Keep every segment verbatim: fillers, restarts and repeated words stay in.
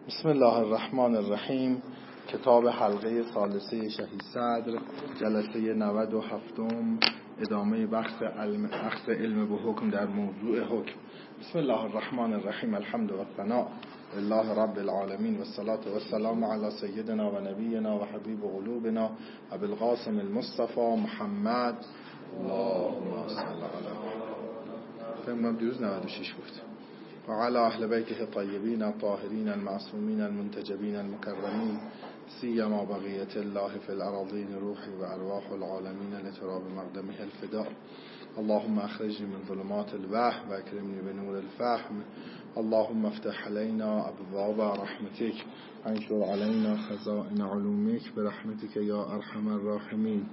بسم الله الرحمن الرحیم. کتاب حلقه ثالثه شهید صدر، جلسه نود و هفت، ادامه بحث علم, بحث علم به حکم در موضوع حکم. بسم الله الرحمن الرحیم. الحمد و ثنا لله رب العالمین و الصلاة و السلام علی سیدنا و نبینا و حبیب قلوبنا ابی القاسم المصطفى محمد. اللهم صل علی محمد. فهم دیروز نود و شش گفت. وعلى أهل بيته الطيبين الطاهرين المعصومين المنتجبين المكرمين سيما بقية الله في الأراضين روحي وأرواح العالمين لتراب مقدمه الفداء. اللهم أخرجني من ظلمات الوهم وأكرمني بنور الفهم. اللهم افتح علينا أبواب رحمتك وانشر علينا خزائن علومك برحمتك يا أرحم الراحمين.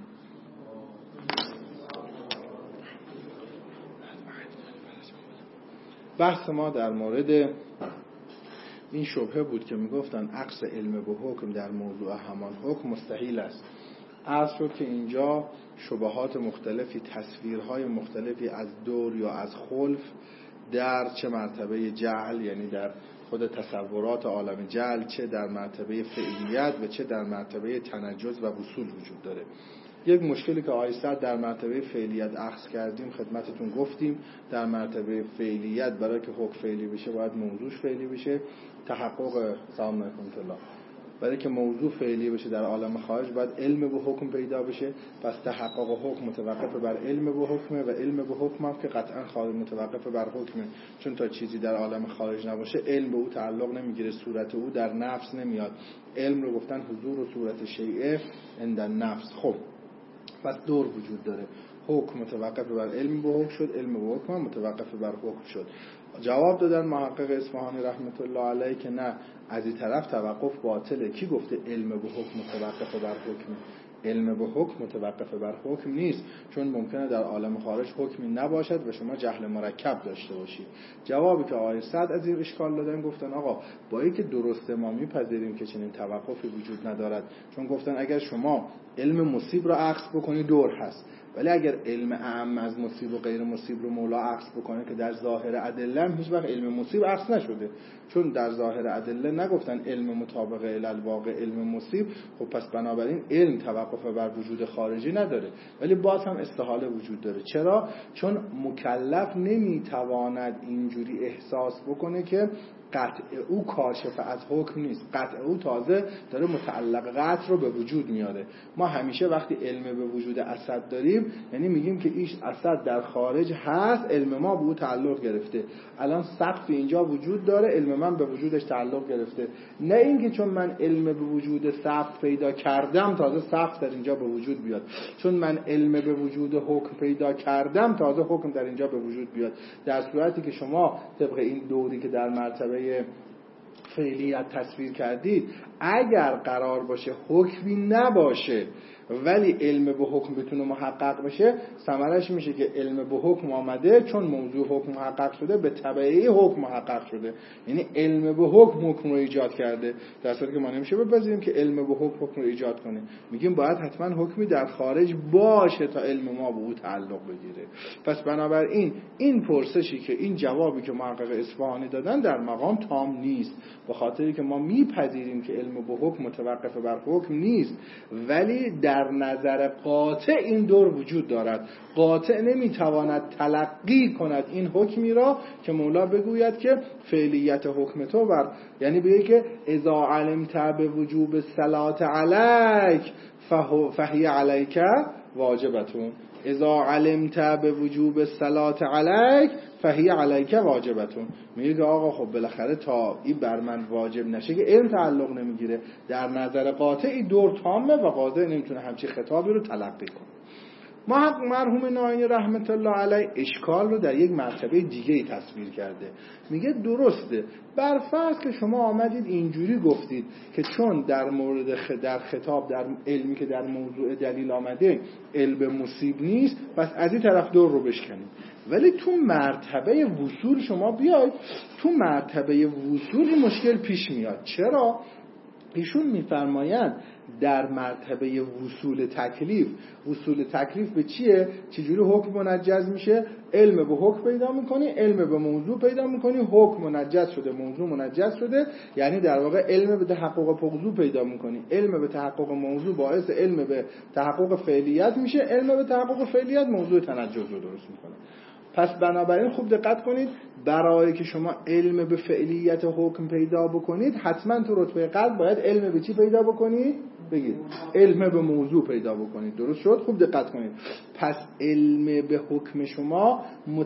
بحث ما در مورد این شبهه بود که میگفتن عکس علم به حکم در موضوع همان حکم مستحیل است. عرض شد که اینجا شبهات مختلفی، تصویرهای مختلفی از دور یا از خلف در چه مرتبه جعل، یعنی در خود تصورات عالم جعل، چه در مرتبه فعلیت و چه در مرتبه تنجز و وصول وجود داره. یک مشکلی که آیسته در مرتبه فعلیت اخذ کردیم خدمتتون گفتیم. در مرتبه فعلیت برای که حکم فعلی بشه باید موضوعش فعلی بشه. تحقق سلام علیکم الله برای که موضوع فعلی بشه در عالم خارج باید علم به حکم پیدا بشه. پس تحقق حکم متوقف بر علم به حکمه و علم به حکم هم که قطعا خارج متوقف بر حکمه، چون تا چیزی در عالم خارج نباشه علم به او تعلق نمیگیره، صورت او در نفس نمیاد. علم رو گفتن حضور و صورت شیء عند النفس. خب پس دور وجود داره. حکم متوقف بر علم به حکم شد، علم به حکم متوقف بر حکم شد. جواب دادن محقق اصفهانی رحمت الله علیه که نه، از این طرف توقف باطله. کی گفته علم به حکم متوقف بر حکم؟ علم به حکم متوقف بر حکم نیست، چون ممکنه در عالم خارج حکمی نباشد و شما جهل مرکب داشته باشید. جوابی که آقای صد از این اشکال دادن گفتن آقا با اینکه درسته ما میپذیریم که چنین توقفی وجود ندارد، چون گفتن اگر شما علم مصیب رو عکس بکنی دور هست، ولی اگر علم اعم از مصیب و غیر مصیب رو مولا عکس بکنه که در ظاهر ادله هم هیچ وقت علم مصیب عکس نشده، چون در ظاهر ادله نگفتن علم مطابق الالواقع علم مصیب. خب پس بنابراین علم توقف بر وجود خارجی نداره، ولی باز هم استحاله وجود داره. چرا؟ چون مکلف نمیتواند اینجوری احساس بکنه که قطع او کاشف از حکم نیست، قطع او تازه داره متعلق قطع رو به وجود میاره. ما همیشه وقتی علم به وجود اسد داریم یعنی میگیم که ایش اسد در خارج هست، علم ما به او تعلق گرفته. الان سقف اینجا وجود داره، علم من به وجودش تعلق گرفته. نه اینکه چون من علم به وجود سقف پیدا کردم تازه سقف در اینجا به وجود بیاد، چون من علم به وجود حکم پیدا کردم تازه حکم در اینجا به وجود بیاد. در صورتی که شما طبق این دوری که در مرتبه فعلیت تصویر کردید، اگر قرار باشه حکمی نباشه ولی علم به حکم بتونه محقق بشه، ثمرش میشه که علم به حکم آمده، چون موضوع حکم محقق شده به تبعی حکم محقق شده، یعنی علم به حکم حکم رو ایجاد کرده. در صورتی که ما نمیشه بپذیریم که علم به حکم حکم رو ایجاد کنه، میگیم باید حتما حکمی در خارج باشه تا علم ما به او تعلق بگیره. پس بنابراین این پرسشی که این جوابی که محقق اصفهانی دادن در مقام تام نیست، به خاطری که ما میپذیریم که علم به حکم متوقف بر حکم نیست، ولی در نظر قاطع این دور وجود دارد. قاطع نمیتواند تلقی کند این حکمی را که مولا بگوید که فعلیت حکم تو بر، یعنی بگه که اذا علمت به وجوب الصلاة علیک فهی علیک واجبتون، اذا علمت به وجوب الصلاة علیک فهی علیک واجبتون. میگه که آقا خب بالاخره تا این بر من واجب نشه که علم تعلق نمیگیره. در نظر قاطع این دور تامه و قاضی نمیتونه همچی خطابی رو تلقی کنه. ما مرحوم ناینی رحمت الله علیه اشکال رو در یک مرتبه دیگه ای تصویر کرده. میگه درسته، بر فرض که شما آمدید اینجوری گفتید که چون در مورد خ... در خطاب در علمی که در موضوع دلیل آمده علم مصیب نیست، پس از این طرف دور رو بشکنید. ولی تو مرتبه وصول شما بیاید، تو مرتبه وصول این مشکل پیش میاد. چرا؟ ایشون میفرمایند در مرتبه وصول تکلیف، وصول تکلیف به چیه؟ چجوری حکم منجز میشه؟ علم به حکم پیدا میکنی، علم به موضوع پیدا میکنی، حکم منجز شده، موضوع منجز شده، یعنی در واقع علم به تحقق موضوع پیدا میکنی. علم به تحقق موضوع باعث علم به تحقق فعلیت میشه، علم به تحقق فعلیت موضوع تنجز رو درست میکنه. پس بنابراین خوب دقت کنید، برای که شما علم به فعلیت حکم پیدا بکنید حتما تو رتبه قلب باید علم به چی پیدا بکنید؟ بگید علم به موضوع پیدا بکنید. درست شد؟ خوب دقت کنید. پس علم به حکم شما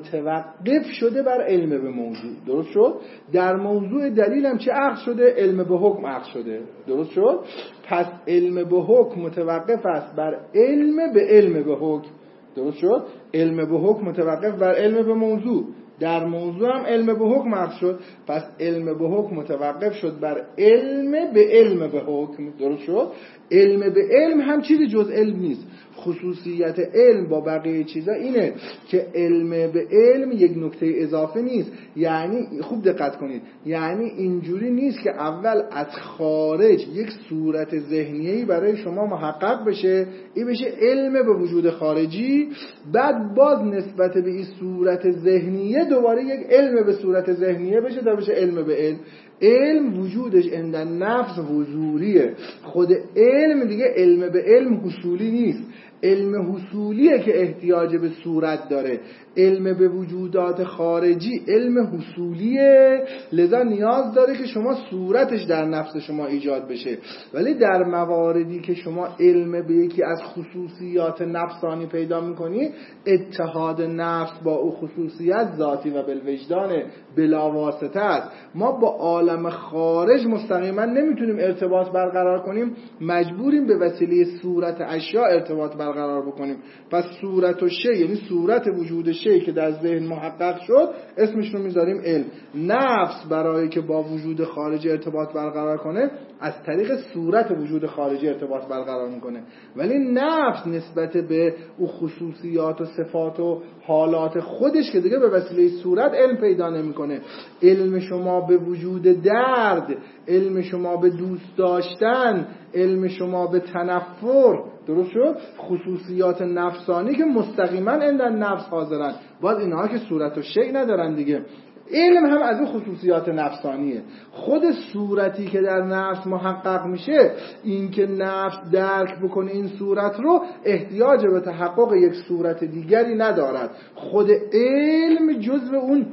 متوقف شده بر علم به موضوع. درست شد؟ در موضوع دلیل هم چه عقد شده؟ علم به حکم عقد شده. درست شد؟ پس علم به حکم متوقف است بر علم به علم به حکم. درست شد؟ علم به حکم متوقف بر علم به موضوع، در موضوع هم علم به حکم عقد شد. پس علم به حکم متوقف شد بر علم به علم به حکم. درست شد؟ علم به علم هم چیزی جز علم نیست. خصوصیت علم با بقیه چیزا اینه که علم به علم یک نکته اضافه نیست. یعنی خوب دقت کنید، یعنی اینجوری نیست که اول از خارج یک صورت ذهنیه‌ای برای شما محقق بشه، این بشه علم به وجود خارجی، بعد باز نسبت به این صورت ذهنیه دوباره یک علم به صورت ذهنیه بشه تا بشه علم به علم. علم وجودش عند نفس حضوریه. خود علم دیگه علم به علم حصولی نیست. علم حصولیه که احتیاج به صورت داره. علم به وجودات خارجی علم حصولیه، لذا نیاز داره که شما صورتش در نفس شما ایجاد بشه. ولی در مواردی که شما علم به یکی از خصوصیات نفسانی پیدا میکنی، اتحاد نفس با او خصوصیت ذاتی و بالوجدان بلا واسطه است. ما با عالم خارج مستقیما نمیتونیم ارتباط برقرار کنیم، مجبوریم به وسیله صورت اشیاء ارتباط برقرار بکنیم. پس صورت و شی، یعنی صورت وجود شی که در ذهن محقق شد، اسمش رو میذاریم علم. نفس برای که با وجود خارجی ارتباط برقرار کنه از طریق صورت وجود خارجی ارتباط برقرار میکنه، ولی نفس نسبت به او خصوصیات و صفات و حالات خودش که دیگه به وسیله صورت علم پیدا نمیکنه. علم شما به وجود درد، علم شما به دوست داشتن، علم شما به تنفر، درست شد؟ خصوصیات نفسانی که مستقیما عندن نفس حاضرن، باز اینها که صورت و شیء ندارن دیگه. علم هم از اون خصوصیات نفسانیه. خود صورتی که در نفس محقق میشه، این که نفس درک بکنه این صورت رو، احتیاج به تحقق یک صورت دیگری ندارد. خود علم جزو اون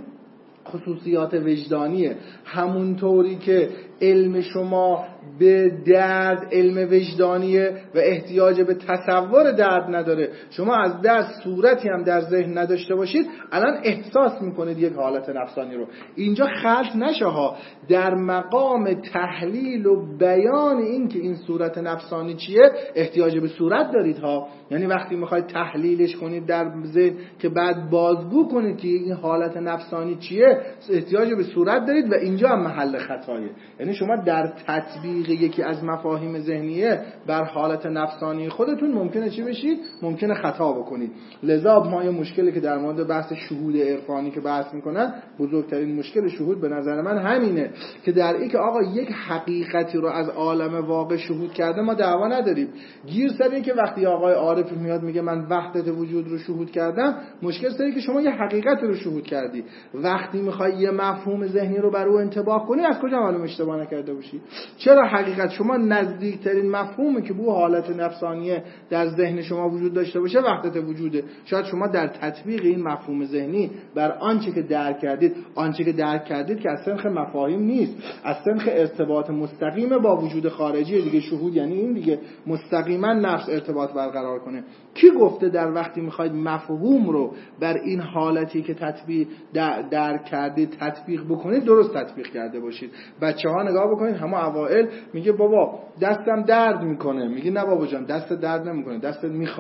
خصوصیات وجدانیه. همونطوری که علم شما به درد علم وجدانیه و احتیاج به تصور درد نداره، شما از درد صورتی هم در ذهن نداشته باشید الان احساس میکنید یک حالت نفسانی رو. اینجا خلط نشه ها، در مقام تحلیل و بیان این که این صورت نفسانی چیه احتیاج به صورت دارید ها. یعنی وقتی میخواید تحلیلش کنید در ذهن که بعد بازگو کنید که این حالت نفسانی چیه، احتیاج به صورت دارید و اینجا هم محل خطایه. یعنی شما در تطبیق یکی از مفاهیم ذهنیه بر حالت نفسانی خودتون ممکنه چی بشید؟ ممکنه خطا بکنید. لذا ما یه مشکلی که در مورد بحث شهود عرفانی که بحث میکنن، بزرگترین مشکل شهود به نظر من همینه که در این که آقا یک حقیقتی رو از عالم واقع شهود کرده ما دعوا نداریم. گیر سر این که وقتی آقای عارف میاد میگه من وحدت وجود رو شهود کردم، مشکل سری که شما یه حقیقت رو شهود کردی. وقتی میخوای یه مفهوم ذهنی رو بر او انطباق کنی، از کجا معلوم اشتباه نکرده باشی؟ چرا حقیقت شما نزدیکترین مفهومی که به حالت نفسانیه در ذهن شما وجود داشته باشه وحدت وجوده. شاید شما در تطبیق این مفهوم ذهنی بر آنچه که درک کردید، آنچه که درک کردید که از سنخ مفاهیم نیست، از سنخ ارتباط مستقیم با وجود خارجی دیگه. شهود یعنی این دیگه، مستقیما نفس ارتباط برقرار کنه. کی گفته در وقتی میخواید مفهوم رو بر این حالتی که تطبیق درک کردید تطبیق بکنید درست تطبیق کرده باشید؟ بچه‌ها نگاه بکنید، همه اوائل میگه بابا دستم درد میکنه، میگه نه بابا جان دست درد نمیکنه، دستت میخاره.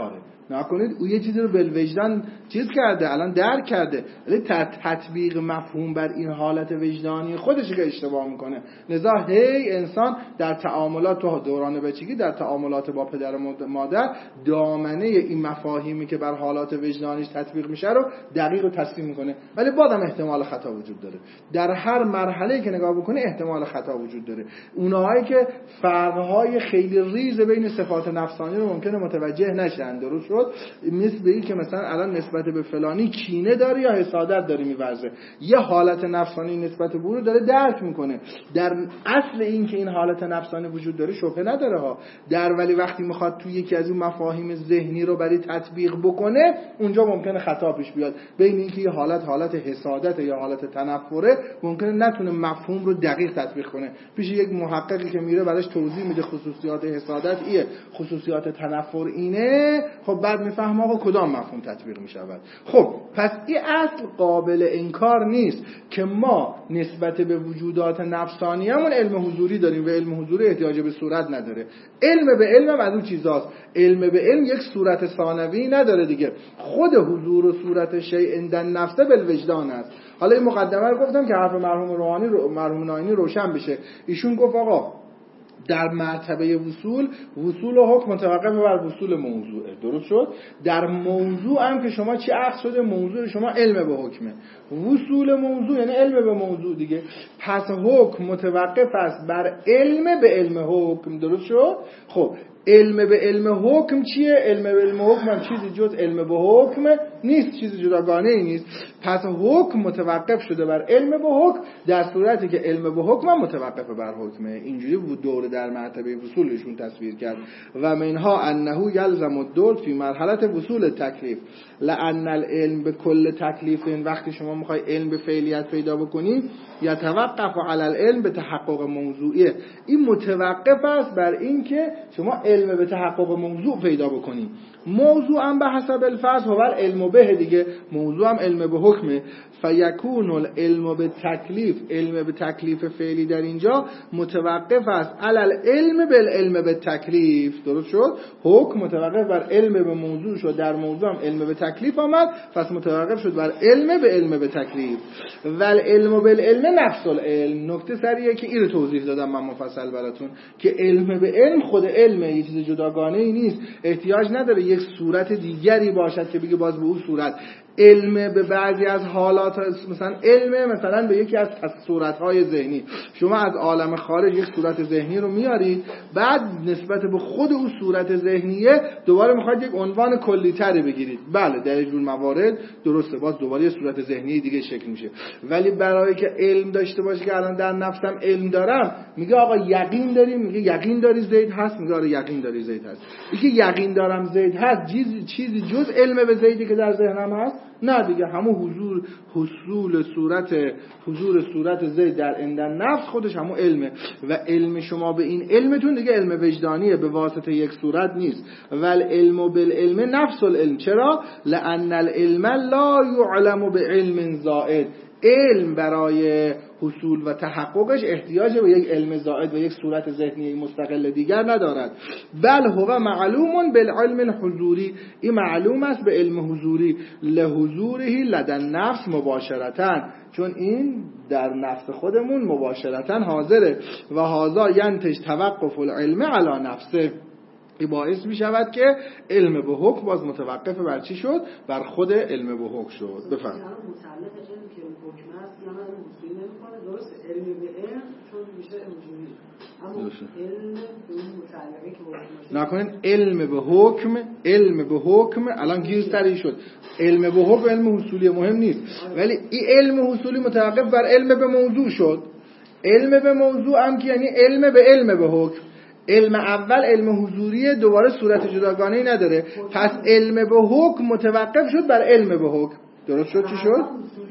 نکنید او یه چیزی رو بالوجدان چیز کرده، الان درک کرده، ولی تطبیق مفهوم بر این حالت وجدانی خودش که اشتباه میکنه. لذا هی انسان در تعاملات تو دوران بچگی، در تعاملات با پدر و مادر، دامنه این مفاهیمی که بر حالات وجدانیش تطبیق میشه رو دقیق و تصحیح میکنه، ولی بازم احتمال خطا وجود داره. در هر مرحله‌ای که نگاه بکنه احتمال خطا وجود داره. اونهایی که فرق‌های خیلی ریز بین صفات نفسانی رو ممکنه متوجه نشن، درست شد؟ مثل این که مثلا الان نسبت به فلانی کینه داره یا حسادت داره می‌ورزه، یه حالت نفسانی نسبت به اون رو داره درک میکنه. در اصل این که این حالت نفسانی وجود داره شبهه نداره ها، در ولی وقتی میخواد توی یکی از اون مفاهیم ذهنی رو برای تطبیق بکنه، اونجا ممکنه خطا پیش بیاد. بین اینکه یه حالت حالت حسادت یا حالت تنفره، ممکنه نتونه مفهوم رو دقیق تطبیق کنه. پیش یک محققی که میره براش توضیح میده خصوصیات حسادت ایه، خصوصیات تنفر اینه، خب بعد میفهمه آقا کدام مفهوم تطبیق میشود. خب پس این اصل قابل انکار نیست که ما نسبت به وجودات نفسانیمون علم حضوری داریم و علم حضوری احتیاج به صورت نداره. علم به علم از اون چیزاست. علم به علم یک صورت ثانوی نداره دیگه. خود حضور و صورت شیء عند النفس بالوجدان است. حالا این مقدمه رو گفتم که حرف مرحوم روحانی رو مرحوم ناینی روشن بشه. ایشون گفت آقا در مرتبه وصول، وصول و حکم متوقف بر وصول موضوعه. درست شد؟ در موضوع هم که شما چی عقد شده، موضوع شما علم به حکمه. وصول موضوع یعنی علم به موضوع دیگه. پس حکم متوقف است بر علم به علم حکم. درست شد؟ خب علم به علم حکم چیه؟ علم به علم حکم هم چیزی جز علم به حکم نیست، چیزی جداگانه ای نیست. پس حکم متوقف شده بر علم به حکم، در صورتی که علم به حکم هم متوقف بر حکمه. اینجوری بود دور در مرتبه وصولشون تصویر کرد. و منها انه یلزم الدور فی مرحله وصول تکلیف لان العلم به کل تکلیف. وقتی شما میخوای علم به فعلیت پیدا بکنی، یا توقف علی العلم به تحقق موضوعیه، این متوقف است بر این که شما علم به تحقق موضوع پیدا بکنی. موضوع هم به حسب الفرض هو علم به دیگه، موضوع هم علم به حکمه. فیکون العلم به تکلیف، علم به تکلیف فعلی در اینجا متوقف است علی العلم بالعلم به تکلیف. درست شد؟ حکم متوقف بر علم به موضوع شد، در موضوع هم علم به تکلیف آمد، پس متوقف شد بر علم به علم به تکلیف. ول علم بالعلم نفس العلم. نکته سریه که اینو توضیح دادم من مفصل براتون که علم به علم خود علمه، یه چیز جداگانه ای نیست، احتیاج نداره یک صورت دیگری باشد که بگه باز به اون صورت. علم به بعضی از حالات، مثلا علم مثلا به یکی از صورت‌های ذهنی، شما از عالم خارج یک صورت ذهنی رو میارید، بعد نسبت به خود اون صورت ذهنیه دوباره میخواید یک عنوان کلی‌تری بگیرید. بله در این جور موارد درسته، باز دوباره یه صورت ذهنی دیگه شکل میشه. ولی برای که علم داشته باشه که الان در نفسم علم دارم، میگه آقا یقین داریم، میگه یقین داری زید هست، میگه آره یقین داری زید هست. میگه یقین دارم زید هست، چیزی چیزی جز علم به زیدی که در ذهنم هست نه دیگه. همون حضور حصول صورت حضور صورت زید در عندن نفس خودش همون علمه. و علم شما به این علمتون دیگه علم وجدانیه، به واسطه یک صورت نیست. ول علم بالعلم نفس العلم. چرا؟ لان العلم لا يعلم بعلم زائد. علم برای حصول و تحققش احتیاج به یک علم زائد و یک صورت ذهنی مستقل دیگر ندارد. بل هو معلوم بالعلم الحضوری. این معلوم است به علم حضوری لحضوره لدن نفس مباشرتاً، چون این در نفس خودمون مباشرتاً حاضره. و هذا ینتج توقف العلم علی نفسه. این باعث می شود که علم به حکم باز متوقف بر چی شد؟ بر خود علم به حکم شد. بفهم. متعلق علم که حکم است یا من حصولی نمی‌کنه، درست علم به علم چون میشه علم. اما علم به اون متعلقه که حکم نکنین علم به حکم، علم به حکم الان گیر سری شد. علم به حکم علم حصولی مهم نیست، ولی این علم حصولی متوقف بر علم به موضوع شد. علم به موضوع هم که یعنی علم به علم به حکم. علم اول علم حضوری، دوباره صورت جداگانه‌ای نداره، پس علم به حکم متوقف شد بر علم به حکم. درست شد؟ چی شد؟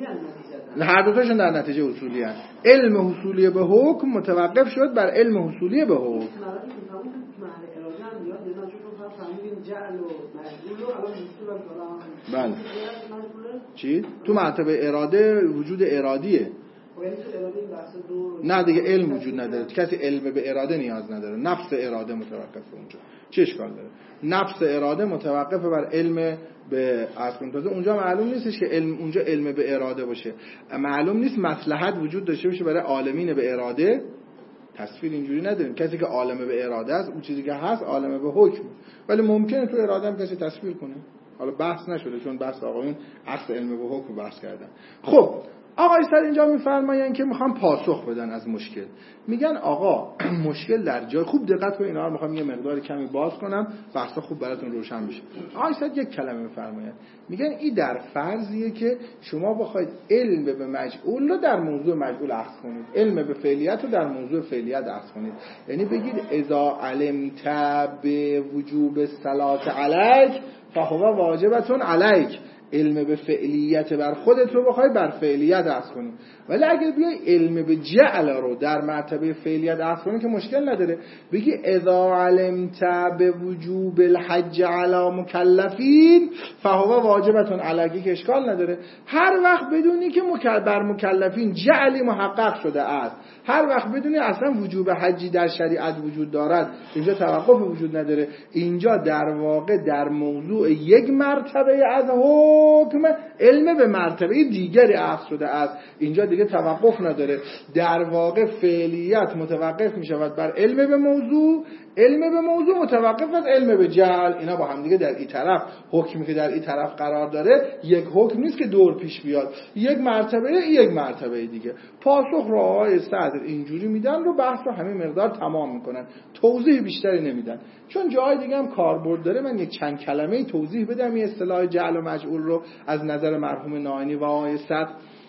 هر دو تاشون در نتیجه اصولی هست. علم حصولی به حکم متوقف شد بر علم حصولی به حکم. بله. چی؟ تو مرتبه اراده وجود ارادیه. نه دیگه علم وجود نداره، کسی علم به اراده نیاز نداره، نفس اراده متوقفه اونجا. چه اشکال داره؟ نفس اراده متوقفه بر علم به اصل. تازه اونجا معلوم نیستش که علم اونجا علم به اراده باشه، معلوم نیست مصلحت وجود داشته باشه برای عالمین به اراده. تصویر اینجوری نداریم، کسی که عالم به اراده است اون چیزی که هست عالم به حکم، ولی ممکنه تو اراده هم کسی تصویر کنه. حالا بحث نشده چون بحث آقایون اصل علم به حکم بحث کردن. خب آقای سر اینجا میفرمایند که میخوام پاسخ بدن از مشکل. میگن آقا مشکل در جای، خوب دقت کنید اینا رو میخوام یه مقدار کمی باز کنم بحثا خوب براتون روشن بشه. آقای سر یک کلمه میفرمایند، میگن این در فرضیه که شما بخواید علم به مجعول رو در موضوع مجعول اخذ کنید، علم به فعلیت رو در موضوع فعلیت اخذ کنید. یعنی بگید اذا علمت به وجوب الصلاة علیک فهو واجبتون علیک، علم به فعلیت بر خودت رو بخوای بر فعلیت اخذ کنی. ولی اگه بیای علم به جعل رو در مرتبه فعلیت اخذ کنی که مشکل نداره، بگی اذا علمت به وجوب الحج علی مکلفین فهو واجبتون علیک که اشکال نداره. هر وقت بدونی که بر مکلفین جعلی محقق شده است، هر وقت بدونی اصلا وجوب حجی در شریعت وجود دارد، اینجا توقف وجود نداره. اینجا در واقع در موضوع یک مرتبه از حکم علم به مرتبه دیگری اخذ شده است، اینجا دیگه توقف نداره. در واقع فعلیت متوقف می شود بر علم به موضوع، علم به موضوع متوقف از علم به جهل. اینا با هم دیگه در این طرف، حکمی که در این طرف قرار داره یک حکم نیست که دور پیش بیاد، یک مرتبه یک مرتبه دیگه. پاسخ رو آقای صدر اینجوری میدن رو بحث رو همین مقدار تمام میکنن، توضیح بیشتری نمیدن چون جای دیگه هم کاربرد داره. من یک چند کلمه توضیح بدم این اصطلاح جعل و مجعول رو از نظر مرحوم ناینی و آقای صدر.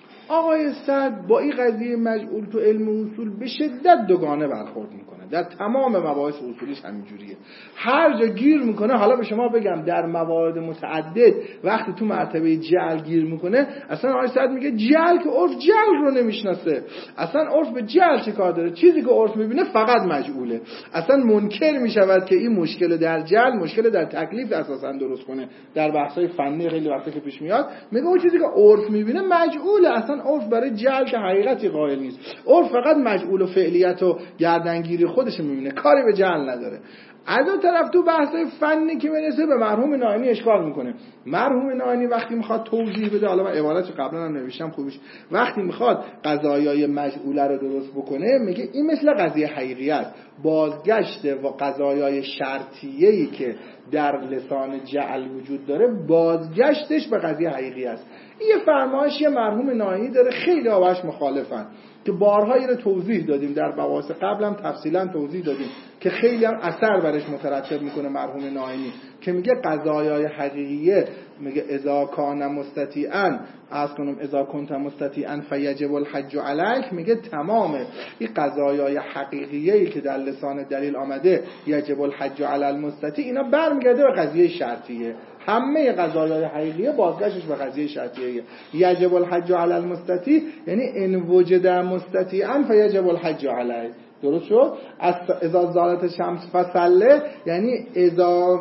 آقای صدر با این قضیه مجعول تو علم اصول به شدت دوگانه برخورد میکنه، در تمام مباحث اصولیش همینجوریه، هر جا گیر میکنه. حالا به شما بگم در موارد متعدد وقتی تو مرتبه جعل گیر میکنه، اصلا آقای صدر میگه جعل که عرف جعل رو نمیشناسه، اصلا عرف به جعل چه کار داره، چیزی که عرف میبینه فقط مجعوله. اصلا منکر میشود که این مشکل در جعل مشکل در تکلیف اساسا درست کنه. در بحث‌های فنی خیلی وقتا که پیش میاد میگه اون چیزی که عرف میبینه مجعوله، اصلا عرف برای جعل که حقیقتی قائل نیست، عرف فقط مجعول و فعلیت و گردنگیری خودش میبینه، کاری به جعل نداره. از اون طرف تو بحث‌های فنی که میرسه به مرحوم ناینی اشکال میکنه. مرحوم ناینی وقتی میخواد توضیح بده، حالا من عبارت قبلا هم نوشتم خوبش، وقتی میخواد قضایای مجعوله رو درست بکنه میگه این مثل قضیه حقیقی است، بازگشت و قضایای شرطیه‌ای که در لسان جعل وجود داره بازگشتش به قضیه حقیقی است. این یه فرمایشی مرحوم ناینی داره، خیلی آواش مخالفن که بارهایی رو توضیح دادیم، در مباحث قبل هم تفصیلا توضیح دادیم که خیلی هم اثر برش مترتب میکنه مرحوم ناینی که میگه قضایای حقیقیه، میگه اذا کان مستطیعا از کنم اذا کنت مستطیعا فیجب الحج علیک، میگه تمام این قضایای حقیقیه‌ای که در لسان دلیل آمده یجب الحج علی المستطیع، اینا برمیگرده به قضیه شرطیه. همه قضایای حقیقیه بازگشتش به قضیه شرطیه. یجب الحج علی المستطیع یعنی ان وجد مستطیعا فیجب الحج علیه. درست شد؟ اذا زالت شمس فصله یعنی اذا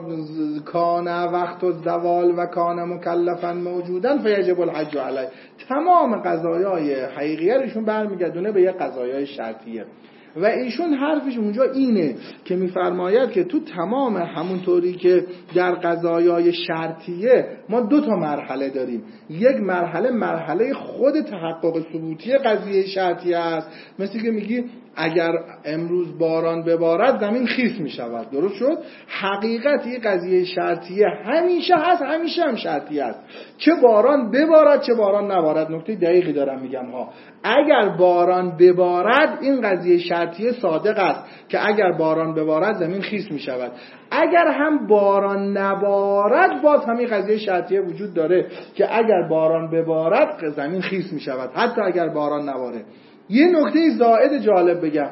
کان وقت الزوال و کان مکلفا موجودا فیجب الحج علیه. تمام قضایای حقیقیه روشون برمیگردونه به یه قضایای شرطیه. و ایشون حرفش اونجا اینه که میفرماید که تو تمام همونطوری که در قضایای شرطیه ما دو تا مرحله داریم، یک مرحله مرحله خود تحقق ثبوتی قضیه شرطیه است، مثل که میگی اگر امروز باران ببارد زمین خیس میشود. درست شد؟ حقیقت این قضیه شرطیه همیشه هست، همیشه هم شرطیه است، چه باران ببارد چه باران نبارد. نکته دقیقی دارم میگم ها، اگر باران ببارد این قضیه شرطیه صادق است که اگر باران ببارد زمین خیس میشود، اگر هم باران نبارد باز همین قضیه شرطیه وجود داره که اگر باران ببارد زمین خیس میشود حتی اگر باران نباره. یه نکته زائد جالب بگم،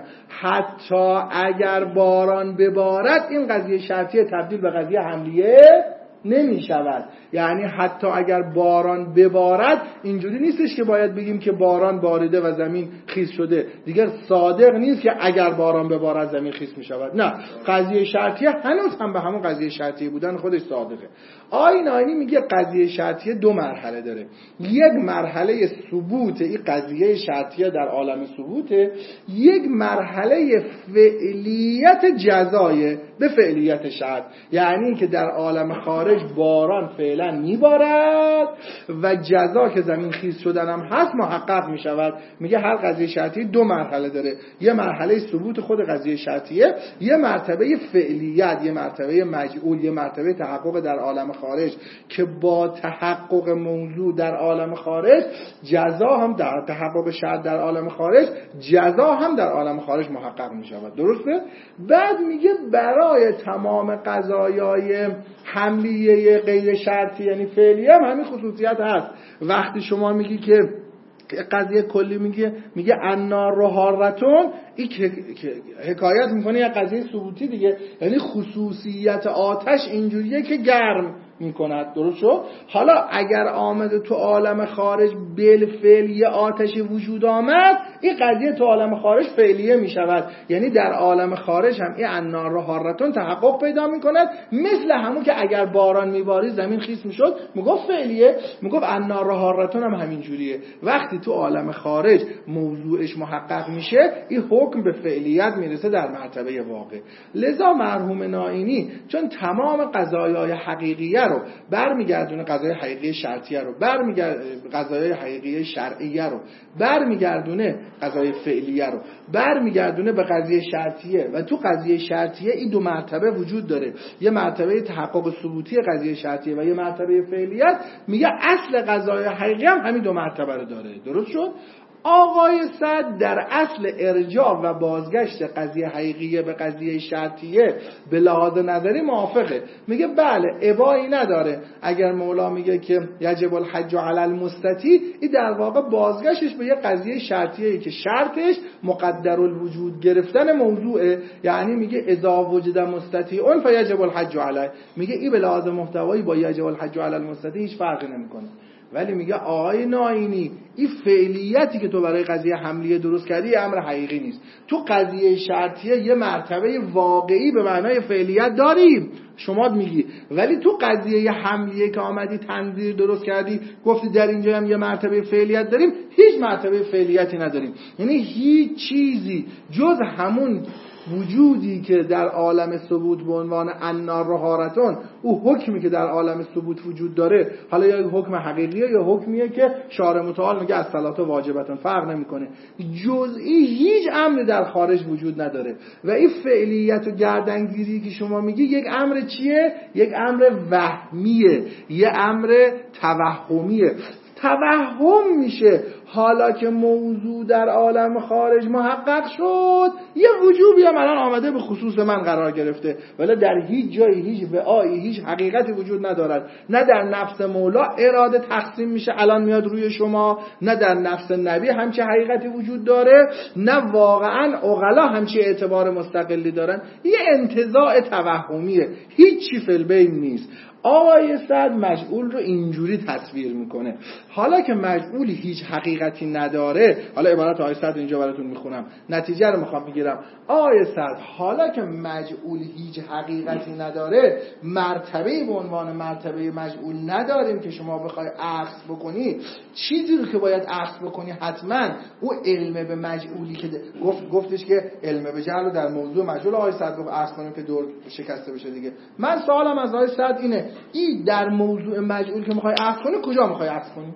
حتی اگر باران ببارد این قضیه شرطیه تبدیل به قضیه حملیه نمی شود. یعنی حتی اگر باران ببارد اینجوری نیستش که باید بگیم که باران باریده و زمین خیس شده. دیگر صادق نیست که اگر باران ببارد زمین خیس می شود. نه، قضیه شرطیه هنوز هم به همون قضیه شرطیه بودن خودش صادقه. آیین آینی میگه قضیه شرطیه دو مرحله داره. یک مرحله ثبوت این قضیه شرطیه در عالم ثبوته، یک مرحله فعلیت جزای به فعلیت شرط، یعنی که در عالم خارج باران فعلا میبارد و جزا که زمین خیس شدن هم هست محقق میشود. میگه هر قضیه شرطیه دو مرحله داره، یه مرحله ثبوت خود قضیه شرطیه، یه مرتبه فعلیت، یه مرتبه مجعول، یه مرتبه تحقق در عالم خارج که با تحقق موضوع در عالم خارج جزا هم در تحقق شرط در عالم خارج جزا هم در عالم خارج محقق می شود. درسته؟ بعد میگه برای تمام قضایای حملیه غیر شرطی یعنی فعلی هم همین خصوصیت هست. وقتی شما میگی که قضیه کلی میگه میگه النار رو حارتون، این که حکایت میکنه یه قضیه ثبوتی دیگه، یعنی خصوصیت آتش اینجوریه که گرم میکند. درست شد؟ حالا اگر آمده تو عالم خارج بالفعل یه آتشی وجود آمد، این قضیه تو عالم خارج فعلیه میشود. یعنی در عالم خارج هم این النار رو حارتون تحقق پیدا میکند، مثل همون که اگر باران میبارید زمین خیس میشد میگفت فعلیه، میگفت النار رو حارتون هم همین جوریه. وقتی تو عالم خارج موضوعش محقق میشه، این حکم به فعلیت میرسه در مرتبه واقع. لذا مرحوم نائینی چون تمام قضایای حقیقیه رو برمیگردونه، قضایای حقیقی شرطیه رو برمیگردونه، قضایای حقیقی شرعیه رو برمیگردونه، قضایای فعلیه رو برمیگردونه به قضیه شرطیه. و تو قضیه شرطیه این دو مرتبه وجود داره، یه مرتبه تحقق ثبوتی قضیه شرطیه و یه مرتبه فعلیت. میگه اصل قضایای حقیقی هم همین دو مرتبه رو داره. درست شد؟ آقای سعد در اصل ارجاع و بازگشت قضیه حقیقیه به قضیه شرطیه به لحاظ نظری موافقه. میگه بله، ابایی نداره اگر مولا میگه که یجب الحج علی المستطیع، این در واقع بازگشتش به یه قضیه شرطیه که شرطش مقدر الوجود گرفتن موضوعه. یعنی میگه اذا وجد مستطیع فیجب الحج علیه، میگه این به لحاظ محتوایی با یجب الحج علی المستطیع هیچ فرقی نمیکنه. ولی میگه آقای نائینی این فعلیتی که تو برای قضیه حملیه درست کردی امر حقیقی نیست. تو قضیه شرطیه یه مرتبه واقعی به معنای فعلیت داریم، شما میگی، ولی تو قضیه حملیه که آمدی تنظیر درست کردی گفتی در اینجا هم یه مرتبه فعلیت داریم، هیچ مرتبه فعلیتی نداریم. یعنی هیچ چیزی جز همون وجودی که در عالم ثبوت به عنوان النار رو حارتون، او حکمی که در عالم ثبوت وجود داره، حالا یا حکم حقیقیه یا حکمیه که شارع متعال میگه الصلاة واجبتون، فرق نمیکنه، جزئی هیچ امری در خارج وجود نداره. و این فعلیت و گردنگیری که شما میگی یک امر چیه؟ یک امر وهمیه، یه امر توهمیه. توهم میشه حالا که موضوع در عالم خارج محقق شد، یه وجوبی هم الان آمده به خصوص من قرار گرفته، ولی در هیچ جایی هیچ وعایی هیچ حقیقتی وجود ندارد. نه در نفس مولا اراده تقسیم میشه الان میاد روی شما، نه در نفس نبی همچه حقیقتی وجود داره، نه واقعا عقلا همچه اعتبار مستقلی دارن. یه انتزاع توهمیه، هیچی فی البین نیست. آقای سعد مجعول رو اینجوری تصویر میکنه. حالا که مجعولی هیچ حقیقتی نداره، حالا عبارت آقای سعد اینجا براتون میخونم، نتیجه رو میخوام بگیرم. آقای سعد حالا که مجعول هیچ حقیقتی نداره، مرتبه به عنوان مرتبه مجعول نداریم که شما بخوای اخذ بکنی. چیزی رو که باید اخذ بکنی حتما او علم به مجعولی که گفت گفتش که علم به جهل در موضوع مجعول. آقای سعد گفت اخذ کنیم که دور شکسته بشه دیگه. من سوالم از آقای سعد اینه، این در موضوع مجعول که میخوای اخذ کنی کجا میخوای اخذ کنی؟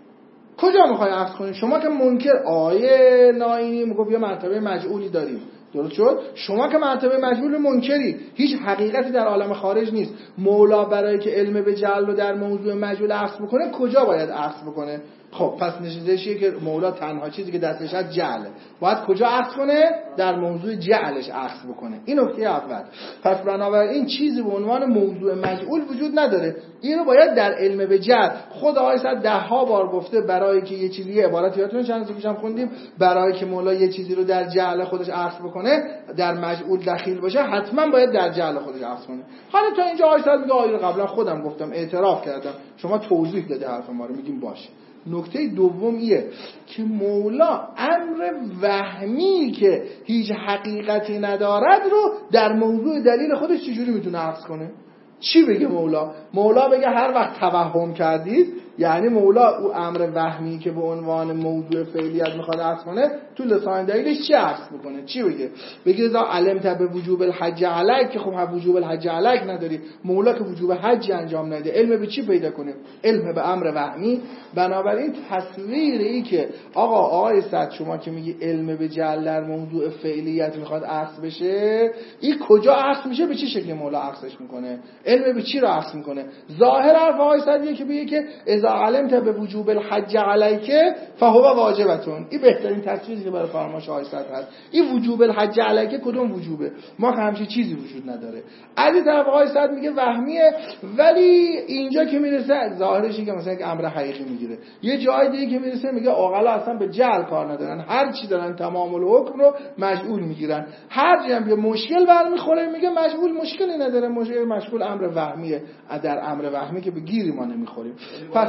کجا میخوای اخذ کنی؟ شما که منکر آیه نائینی میگه یه مرتبه مجعولی داریم، درست شد؟ شما که مرتبه مجعول منکری، هیچ حقیقتی در عالم خارج نیست. مولا برای که علم به جعل رو در موضوع مجعول اخذ بکنه کجا باید اخذ بکنه؟ خب پس نشیدهشیه که مولا تنها چیزی که دستش هست جعله. باید کجا عکس کنه؟ در موضوع جعلش عکس بکنه. این نکته اول. پس بنابراین چیزی به عنوان موضوع مجعول وجود نداره. اینو باید در علم به جعل خود آقای صد ده ها بار گفته برای که یه چیزی یه عبارت یادتونه چند روز پیشم خوندیم، برای که مولا یه چیزی رو در جعل خودش عکس بکنه در مجعول دخیل باشه حتما باید در جعل خودش عکس کنه. حالا تا اینجا آقای صد میگه آیه قبلا خودم گفتم اعتراف کردم شما توضیح داده حرف ما رو، میگیم باشه. نکته دوم ایه که مولا امر وهمی که هیچ حقیقتی ندارد رو در موضوع دلیل خودش چجوری میتونه عکس کنه؟ چی بگه مولا؟ مولا بگه هر وقت توهم کردید، یعنی مولا او امر وهمی که به عنوان موضوع فعلیت میخواد عکس کنه تو لسان دلیلش چی عکس میکنه؟ چی بگه؟ بگه اذا علمت به وجوب الحج علیک، که خب وجوب الحج علیک نداری، مولا که وجوب حج انجام نده، علم به چی پیدا کنه؟ علم به امر وهمی. بنابراین تصویری که آقا آقای صد شما که میگی علم به جعل در موضوع فعلیت میخواد عکس بشه، این کجا عکس میشه؟ به چه شکلی مولا عکسش میکنه؟ علم به چی رو عکس میکنه؟ ظاهر حرف آقای صدیه که بگه که اذا علمت به وجوب الحج علیک فهو واجبتون. این بهترین تصویری که برای فرمایش آقای صد هست. این وجوب الحج علیک کدوم وجوبه؟ ما همچین چیزی وجود نداره. از این طرف آقای صد میگه وهمیه، ولی اینجا که میرسه ظاهرشی که مثلا یک امر حقیقی میگیره. یه جای دیگه که میرسه میگه عاقلا اصلا به جعل کار ندارن، هر چی دارن تمام الحکم رو مجعول میگیرن. هر جا هم یه مشکل برمیخوره میگه مجعول مشکلی نداره، مشکل مشغول امر وهمیه. در امر وهمی که به گیری ما نمیخوریم. پس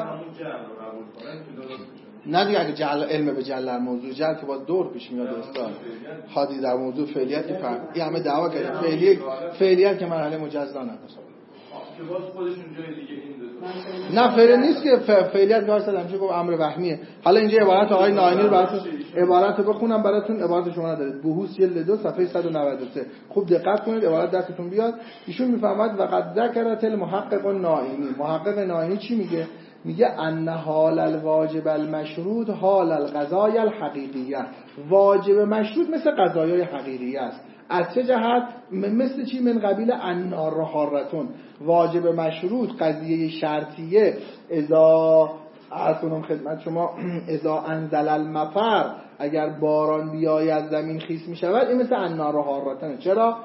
نه دیگه اگه جعل علم به جعل در موضوع جعل که باز دور پیش میاد استاد حادی در موضوع فعلیت که فهم این همه دعوا کرده فعلیت فعلیت که مرحله مجزا نداره که باز خودشون جای دیگه این نه فعل نیست که فعلیت کار سلام چه گفت امر وهمیه. حالا اینجا عبارت آقای ناینی رو براتون عبارت رو بخونم براتون، عبارت شما ندارید. بحوث جلد دو صفحه صد و نود و سه خوب دقت کنید، عبارت دستتون بیاد. ایشون میفهمد وقد ذکرت المحقق الناینی. محقق ناینی چی میگه؟ میگه ان حال الواجب المشروط حال القضايا الحقیقیه. واجب مشروط مثل قضایای حقیقی است. از چه جهت؟ مثل چی؟ من قبیل النار حارتون. واجب مشروط قضیه شرطیه اذا عرض خدمت شما اذا انزل المطر، اگر باران بیاید زمین خیس می شود، این مثل النار حارتون. چرا؟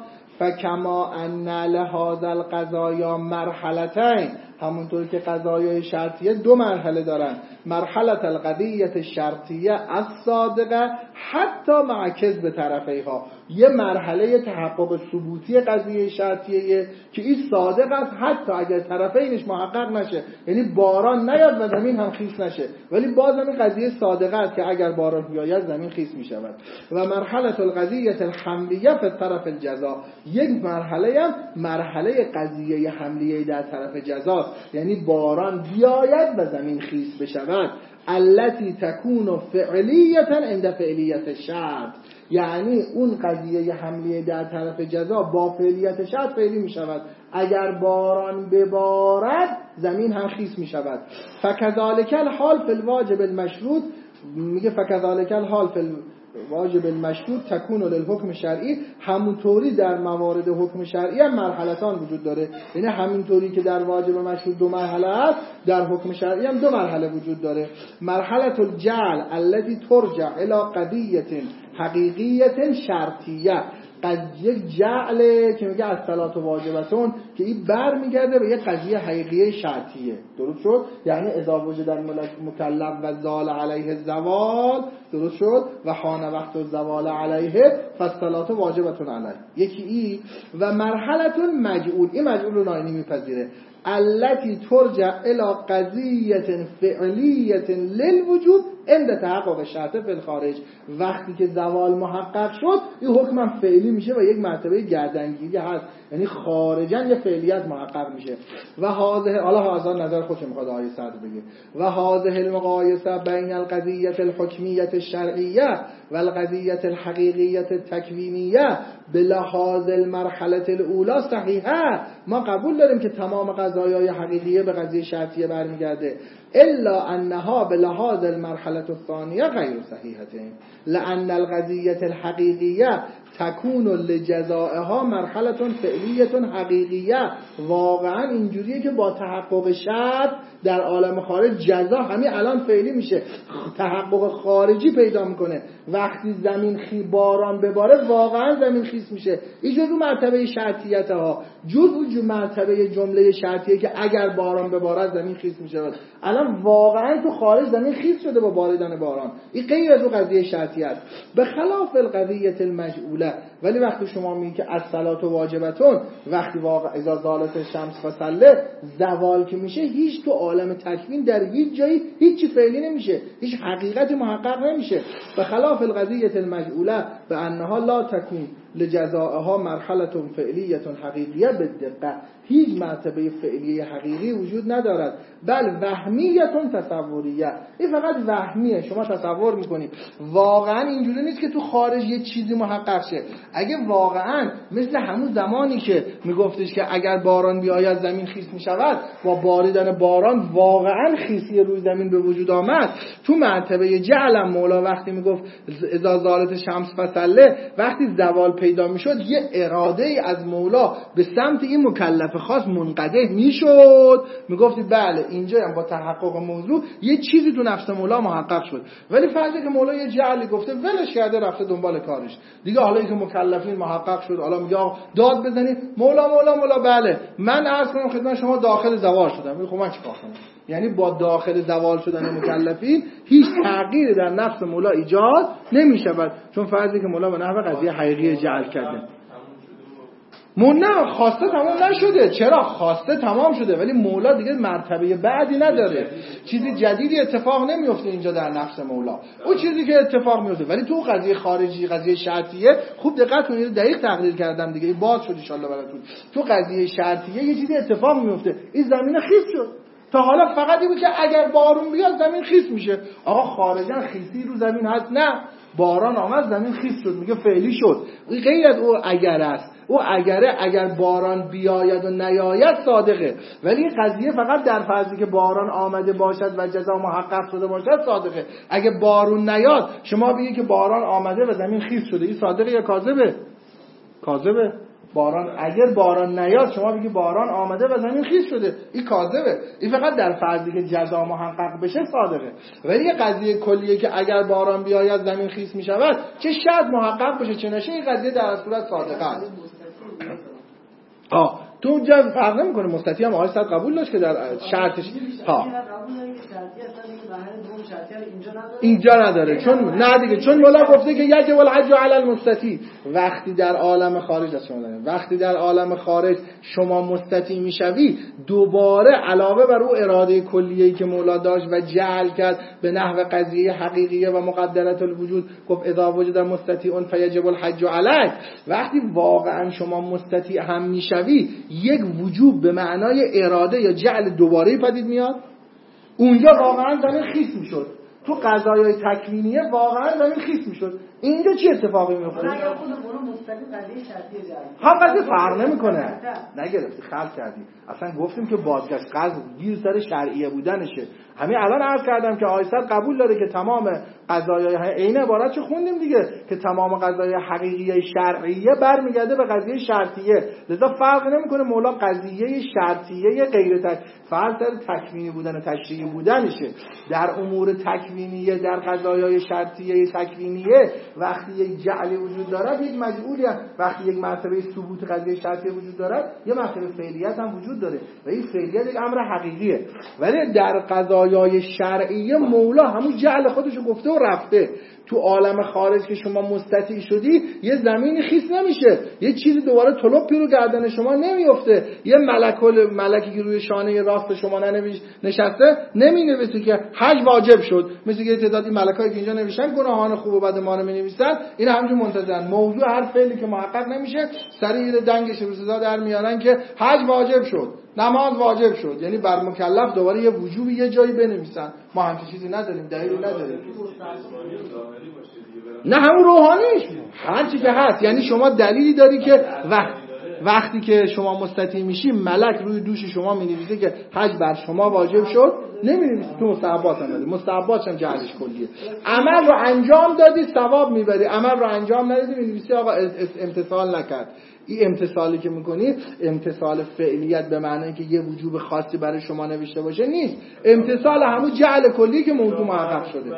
فکما ان لهذا القضايا مرحلتين، همونطور که قضایای شرطیه دو مرحله دارن. مرحله القضیه الشرطیه الصادقه حتی مع کذب طرفیها، یه مرحله تحقق ثبوتی قضیه شرطیه که این صادق است حتی اگر طرفینش محقق نشه، یعنی باران نیاد و زمین هم خیس نشه، ولی بازم قضیه صادقه است که اگر باران بیاید زمین خیس می شود. و مرحله القضیه الحملیه فی طرف الجزا، یک مرحله هم مرحله قضیه حملیه در طرف جزا، یعنی باران بیاید و زمین خیس بشود. التي تكون فعلیه عند فعلیت شرط، یعنی اون قضیه حملیه در طرف جزا با فعلیت شرط فعلی می شود. اگر باران ببارد زمین هم خیس می شود. فکذالک الحال فی الواجب المشروط، میگه فکذالک الحال فی واجب المشروط تکون للحکم شرعی، همونطوری در موارد حکم شرعی هم مرحلتان وجود داره. یعنی همینطوری که در واجب مشروط دو مرحله است، در حکم شرعی هم دو مرحله وجود داره. مرحله الجعل التي ترجع الى قضیه حقیقیه شرطیه، یک جعله که میگه الصلاه واجبتون، که این بر میگرده به یک قضیه حقیقیه شرطیه. درست شد؟ یعنی اذا وجد المکلف و زال علیه الزوال، درست شد؟ و حان وقت الزوال علیه فالصلاه واجبتون علیه. یکی ای. و مرحله مجعول، این مجعول رو ناینی میپذیره، التي ترجع الى قضیه فعلیه للوجوب عند تحقق شرط فی الخارج، وقتی که زوال محقق شد این حکم هم فعلی میشه و یک مرتبه گردنگیری هست، یعنی خارجا یه فعلیت محقق میشه. و هذه، حالا هذا نظر خودش میخواد آیه صدر بگه، و هذه المقایسه بین القضیه الحکمیه الشرعیه و القضیه الحقیقیه التکوینیه بلحاظ المرحله الاولى صحیحه. ما قبول داریم که تمام قضایای حقیقیه به قضیه شرطیه برمیگرده، الا انها بلحاظ المرحله الثانيه غیر صحیحه لان القضیه الحقیقیه تکون لجزائها مرحله فعلیه حقیقیه. واقعا اینجوریه که با تحقق شرط در عالم خارج جزا همین الان فعلی میشه، تحقق خارجی پیدا میکنه. وقتی زمین خی باران بباره واقعا زمین خیس میشه. این جزو مرتبه شرطیت ها، جزو مرتبه جمله شرطیه که اگر باران بباره زمین خیس میشه. الان واقعا تو خارج زمین خیس شده با باریدن باران. این غیر از اون قضیه شرطی است، به خلاف القضیه المجعوله. ولی وقتی شما میگی که الصلاه واجبتون، وقتی واقع اذا زالت الشمس فصله زوال که میشه، هیچ تو عالم تکوین در هیچ جایی هیچ چی فعلی نمیشه، هیچ حقیقت محقق نمیشه. به خلاف القضیه المجعوله به انها لا تکون لجزائها مرحله فعلیه حقیقیه بالدقه. هیچ مرتبه فعلی حقیقی وجود ندارد، بل وهمیه تصوریه. این فقط وهمیه، شما تصور میکنید. واقعا اینجوری نیست که تو خارج یه چیزی محقق شه. اگه واقعا مثل همون زمانی که میگفتش که اگر باران بیاید زمین خیس میشود، با باریدن باران واقعا خیسی روی زمین به وجود آمد. تو مرتبه جعل مولا وقتی میگفت اذا زالت شمس فصله، وقتی زوال پیدا میشد، یه اراده ای از مولا به سمت این مکلف خاص منقطع میشد. میگفتی بله اینجا هم با تحقق موضوع یه چیزی تو نفس مولا محقق شد. ولی فرضی که مولا یه جعلی گفته ولش کرده رفته دنبال کارش دیگه، حالا اینکه مکلفین محقق شد، حالا میگه داد بزنید مولا مولا مولا بله من عرض کنم خدمت شما داخل زوال شدم. خب من چیکار کنم؟ یعنی با داخل زوال شدن مکلفین هیچ تغییری در نفس مولا ایجاد نمیشود، چون فرضی که مولا به نحو قضیه حقیقی جعل کرده. مون نه خواسته تمام نشده. چرا؟ خواسته تمام شده ولی مولا دیگه مرتبه بعدی نداره، چیزی جدیدی اتفاق نمیفته اینجا در نفس مولا. اون چیزی که اتفاق میفته، ولی تو قضیه خارجی، قضیه شرطیه، خوب دقت کنید، دقیق تقریر کردم دیگه، این باز شد ان شاء الله براتون. تو قضیه شرطیه یه چیزی اتفاق میفته، این زمین خیس شد. تا حالا فقط این بود که اگر بارون بیاد زمین خیس میشه. آقا خارجا خیسی رو زمین هست؟ نه، باران آمد زمین خیس شد، میگه فعلی شد. این غیر از او اگر است. او اگره اگر باران بیاید و نیاید صادقه، ولی این قضیه فقط در فرضی که باران آمده باشد و جزا محقق شده باشد صادقه. اگه بارون نیاد شما بگید که باران آمده و زمین خیس شده، این صادقه یا کاذبه؟ کاذبه. باران اگر باران نیاد شما بگی باران آمده و زمین خیس شده، این کاذبه. این فقط در فرضی که جزا محقق بشه صادقه. ولی یه قضیه کلیه که اگر باران بیاید زمین خیس میشود، چه شرط محقق بشه چه نشه، این قضیه در صورت صادقه است. آه تو جز فرق نمیکنه. مستطیع هم آقای صد قبول داشت که در شرطش ها اینجا نداره، چون نه دیگه، چون مولا گفته که یجب الحج علی المستطیع. وقتی در عالم خارج از شما داریم، وقتی در عالم خارج شما مستطیع میشوی، دوباره علاوه بر اون اراده کلیه‌ای که مولا داشت و جعل کرد به نحو قضیه حقیقیه و مقدرات الوجود، گفت اذا وجد مستطیع فیجب الحج علیک. وقتی واقعا شما مستطیع هم میشوی، یک وجوب به معنای اراده یا جعل دوباره پدید میاد. اونجا واقعا زمین خیس میشد. تو قضایای تکوینیه واقعا زمین خیس میشد. اینجا چی اتفاقی میفته؟ نه یا خود برو مستقیم قضیه شرطیه جاری. هم قضیه فرق نمیکنه. نگرفتی خلق کردی. اصلا گفتیم که بازگشت قضا گیر سر شرعیه بودنشه. همین الان عرض کردم که آیسد قبول داره که تمام قضایای عین عبارت چه خوندیم دیگه، که تمام قضایای حقیقیه شرعیه برمیگرده به قضیه شرطیه. لذا فرق نمیکنه مولا قضیه شرطیه غیر تک فرض در تکوینی بودن و تشریعی بودنشه. در امور تکوینیه، در قضایای شرطیه تکوینیه وقتی یک جعلی وجود دارد یک مجعولی هست. وقتی یک مرتبه ثبوت قضیه شرطیه وجود دارد یه مرتبه فعلیت هم وجود داره و این فعلیت یک امر حقیقیه. ولی در قضایای شرعیه مولا همون جعل خودشو گفته و رفته. تو عالم خارج که شما مستطیع شدی یه زمینی خیس نمیشه، یه چیزی دوباره طلوپی رو گردن شما نمیفته، یه ملکل ملکی که روی شانه راست شما ننویش نشسته نمینویسه که حج واجب شد، مثل که تعدادی ملکایی که اینجا نوشتن گناهان خوب و بد ما رو مینویسن، این همون منتظرن موضوع هر فعلی که محقق نمیشه سریع دنگش روزا در میارن که حج واجب شد، نماز واجب شد، یعنی بر مکلف دوباره یه وجوبی یه جایی بنویسن. ما همچین چیزی نداریم، دلیلی نداریم. نه همون روحانیش هر چی که هست، یعنی شما دلیلی داری که وقت وقتی که شما مستطیع میشی ملک روی دوش شما مینویسه که حج بر شما واجب شد، نمینویسه تو مستحبات هم دادی، مستحبات هم جعلش کلیه. عمل رو انجام دادی ثواب میبری، عمل رو انجام ندادی مینویسه آقا امتثال نکرد. این امتثالی که میکنی امتثال فعلیت به معنی که یه وجوب خاصی برای شما نوشته باشه نیست، امتثال همون جعل کلی که موضوع محقق شده.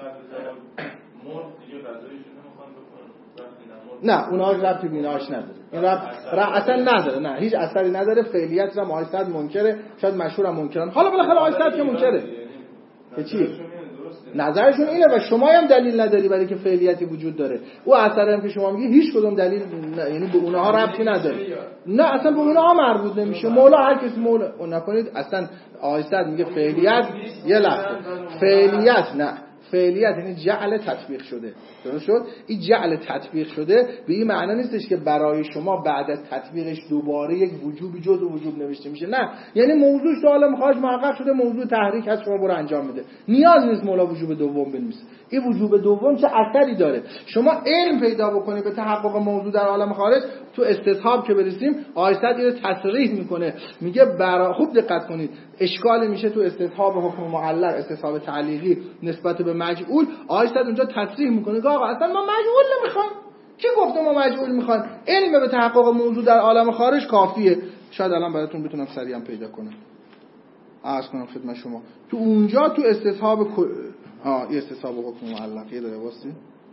نه اونها ربطی به ایناش نداره، این ربط اصلا نداره، نه هیچ اثری نداره. فعلیت را آیسد منکره، شاید مشهور هم منکرن. حالا بالاخره آیسد که منکره که چی؟ نظرشون اینه و شما هم دلیل نداری برای که فعلیتی وجود داره. او اثر هم که شما میگی هیچ کدوم دلیل نه، یعنی به اونها ربطی نداره. نه اصلا به اونها مربوط نمیشه. مولا هر کس مولا نکنید. اصلا آیسد میگه فعلیت یه لحظه فعلیت نه فعلیت یعنی جعل تطبیق شده. درست شد؟ این جعل تطبیق شده به این معنی نیستش که برای شما بعد از تطبیقش دوباره یک وجوبی جز وجوب نوشته میشه. نه، یعنی موضوعش تو عالم خارج محقق شده، موضوع تحریک هست، شما برو انجام میده. نیاز نیست مولا وجوب دوم بنویسه. این وجوب دوم چه اثری داره؟ شما علم پیدا بکنید به تحقق موضوع در عالم خارج. تو استصحاب که برسیم آیسد اینو تصریح میکنه، میگه برا خوب دقت کنید، اشکال میشه تو استصحاب حکم معلق، استصحاب تعلیقی نسبت به مجعول. آیسد اونجا تصریح میکنه که آقا اصلا ما مجعول نمیخوایم. کی گفته ما مجعول میخوایم؟ علم به تحقق موضوع در عالم خارج کافیه. شاید الان براتون بتونم سریعا پیدا کنم، عرض کنم خدمت شما. تو اونجا تو استصحاب ها این استصحاب حکم معلق یه داره واسه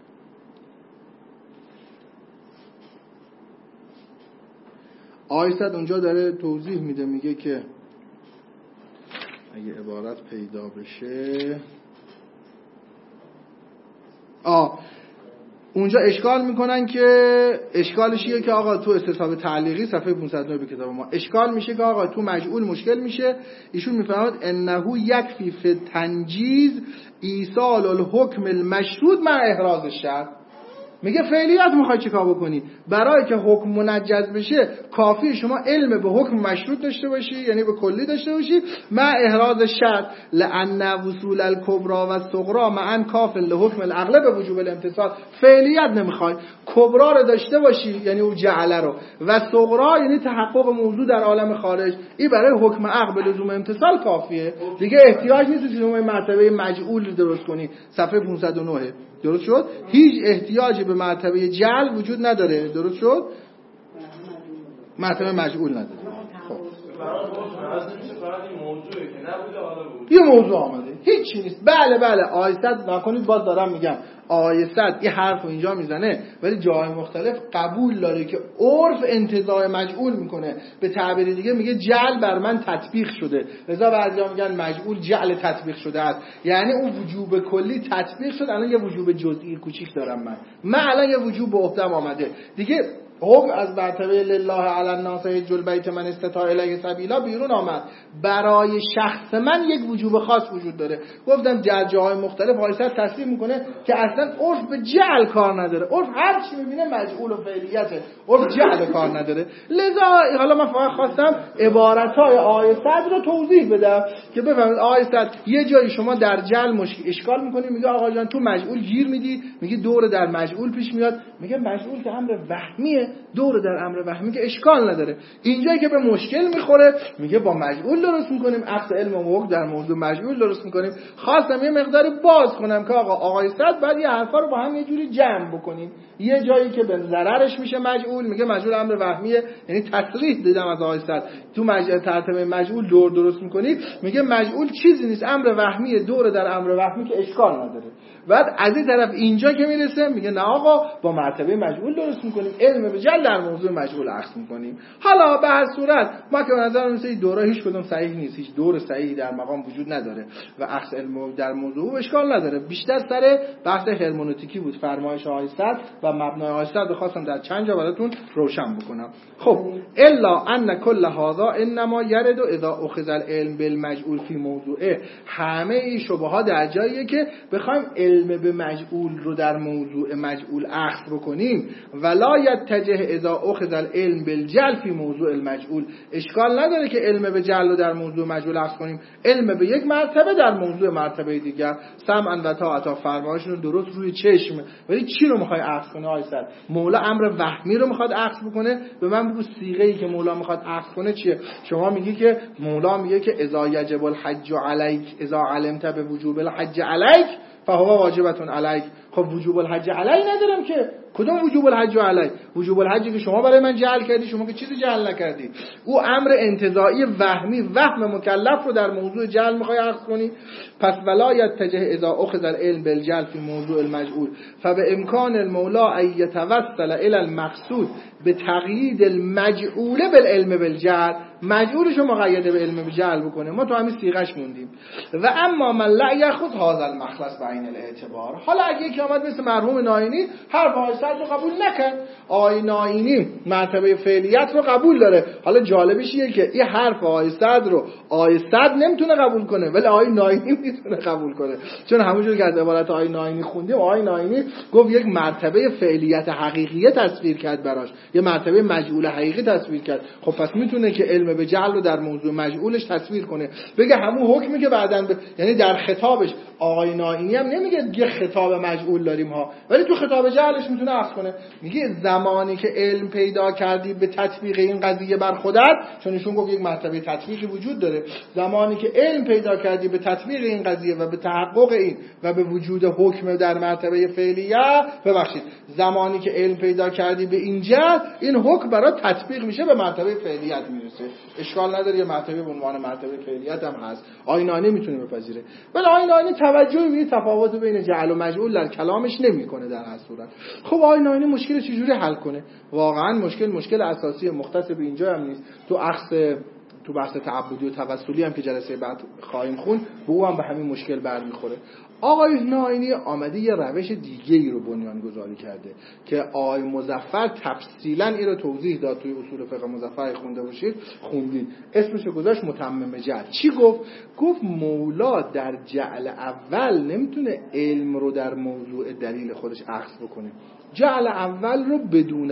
آیسد اونجا داره توضیح میده، میگه که اگه عبارت پیدا بشه آه اونجا اشکال میکنن که اشکالش اینه که آقا تو استصحاب تعلیقی صفحه پانصد و نه به کتاب ما اشکال میشه که آقا تو مجعول مشکل میشه. ایشون میفرماد انه یکفی فی تنجیز ایصال الحکم المشروط مع احراز الشرط. میگه فعلیت میخوای چیکار بکنی؟ برای که حکم منجز بشه کافی شما علم به حکم مشروط داشته باشی، یعنی به کلی داشته باشی، مع احراز شرط لان وصول الکبری و الصغری معا کافل لحکم العقل به وجوب الامتثال. فعلیت نمیخوای، کبرا رو داشته باشی یعنی او جعله رو، و صغرا یعنی تحقق موضوع در عالم خارج، این برای حکم عقل به لزوم امتثال کافیه دیگه. احتیاج نیست که شما مرتبه مجعول درست کنی. صفحه پانصد و نه درست شد؟ هیچ احتیاجی به مرتبه جعل وجود نداره. درست شد؟ مرتبه مجعول نداره. خب یه موضوع آمده، هیچ چی نیست. بله بله آیسد نکنید، باز دارم میگم آیسد این حرف اینجا میزنه ولی جای مختلف قبول داره که عرف انتزاع مجعول میکنه. به تعبیر دیگه میگه جعل بر من تطبیق شده، لذا بعضیا میگن مجعول جعل تطبیق شده است، یعنی اون وجوب کلی تطبیق شد. الان یه وجوب جزئی کوچیک دارم من من الان یه وجوب به عهده‌ام آمده دیگه. حکم از مرتبه لله علی الناس حج البیت من استطاع الیه سبیلا بیرون آمد. برای شخص من یک وجوب خاص وجود داره. گفتم در جاهای مختلف آیسد تصریح میکنه که اصلا عرف به جعل کار نداره. عرف هر چی میبینه مجعول و فعلیته، عرف جعل کار نداره. لذا حالا من فقط خواستم عبارتهای آیسد رو توضیح بدم که بفهمید آیسد یه جایی شما در جعل مشکل اشکال میکنی، میگه آقا جان تو مجعول گیر میدی، میگه دور در مجعول پیش میاد، میگه مجعول که امر وهمیه، دور در امر وهمی که اشکال نداره. اینجایی که به مشکل میخوره میگه با مجعول درست میکنیم، عکس علم و حکم در موضوع مجعول درست میکنیم. خواستم یه مقداری باز کنم که آقا آیسد بعد یه حرفا رو با هم یه جوری جمع بکنیم. یه جایی که به ضررش میشه مجعول، میگه مجعول امر وهمیه، یعنی تصریح دیدم از آیسد تو مجعول ترتیب مجعول دور درست میکنید، میگه مجعول چیزی نیست، امر وهمیه، دور در امر وهمی که اشکال نداره. بعد از این طرف اینجا که میرسه میگه نه آقا با مرتبه مجعول درست میکنیم، علم به جل در موضوع مجعول عکس میکنیم. حالا به هر صورت ما که به نظر میسه این دوره هیچ کدوم صحیح نیست، هیچ دور صحیحی در مقام وجود نداره و عکس علم در موضوع اشکال نداره. بیشتر سر بحث هرمنوتیکی بود فرمایش آیسد و مبنای آیسد خواستم در چند جا براتون روشن بکنم. خب الا ان کل هذا انما یرد اذا اخذ العلم بالمجعول فی موضوعه. همه این شبهات در جاییه که بخوایم علم به مجعول رو در موضوع مجعول اخذ بکنیم ولا یتجه اذا اخذ العلم بالجل فی موضوع المجعول. اشکال نداره که علم به جل رو در موضوع مجعول اخذ کنیم، علم به یک مرتبه در موضوع مرتبه دیگر. سمعا و طاعتا فرمایشون رو درست روی چشم، ولی چی رو میخوای اخذ کنه آیسر؟ مولا امر وهمی رو میخواد اخذ بکنه. به من بگو صیغه ای که مولا میخواد اخذ کنه چیه؟ شما میگی که مولا میگه که اذا یجب الحج علیک اذا علمت به وجوب الحج علیک فهو واجبتون علیک. خب وجوب الحج علیک ندارم که. کدوم وجوب الحج علیک؟ وجوب الحج که شما برای من جعل کردی، شما که چیزی جعل نکردی. او امر انتزاعی وهمی، وهم مکلف رو در موضوع جعل میخوای اخذ کنی. پس ولا یتجه اذا اخذ العلم بالجعل فی موضوع المجعول فبامکان المولا ان یتوسل الی المقصود بتقیید المجعول بالعلم بالجعل. مجعولش رو مقید به علم بالجعل بکنه. ما تو همین صیغش موندیم. و اما من لا یاخذ هذا المخلص بعین الاعتبار. حالا اگه یکی اومد مثل مرحوم ناینی حرف آقای صدر رو قبول نکرد، آقای ناینی مرتبه فعلیت رو قبول داره. حالا جالبش اینه که این حرف آقای صدر رو آقای صدر نمیتونه قبول کنه ولی آقای ناینی میتونه قبول کنه، چون همونجور که از عبارت آقای ناینی خوندیم، آقای ناینی گفت یک مرتبه فعلیت حقیقیه تصویر کرد براش، یه مرتبه مجعول حقیقی تصویر کرد. خب پس میتونه که علم به جعل رو در موضوع مجعولش تصویر کنه، بگه همون حکمی که بعداً ب... یعنی در خطابش آقای ناینی هم نمیگه یه خطاب مجعول داریم ها، ولی تو خطاب جعلش میتونه عکس کنه. میگه زمانی که علم پیدا کردی به تطبیق این قضیه بر خودت، چون ایشون گفت یک مرتبه تطبیقی وجود داره، زمانی که علم پیدا کردی به تطبیق این قضیه و به تحقق این و به وجود حکم در مرتبه فعلیه، ببخشید زمانی که علم پیدا کردی به این جهت، این حکم برای تطبیق میشه به مرتبه فعلیت میرسه. اشکال نداره، یه مرتبه به عنوان مرتبه فعلیت هم هست، آینانی میتونه بپذیره. ولی آینانی توجهی به تفاوت بین جعل و مجعول در کلامش نمیکنه در هر صورت. خب آینانی مشکل چجوری حل کنه؟ واقعا مشکل مشکل اساسی مختص به اینجا هم نیست. تو اخص تو بحث تعبدی و توسلی هم که جلسه بعد خواهیم خون، به او هم به همین مشکل برمیخوره. آقای ناینی آمده یه روش دیگه ای رو بنیان گذاری کرده که آقای مظفر تفصیلا این رو توضیح داد. توی اصول فقه مظفر خونده باشید، خوندید، اسمش رو گذاشت متمم جعل. چی گفت؟ گفت مولا در جعل اول نمیتونه علم رو در موضوع دلیل خودش اخذ بکنه. جعل اول رو بدون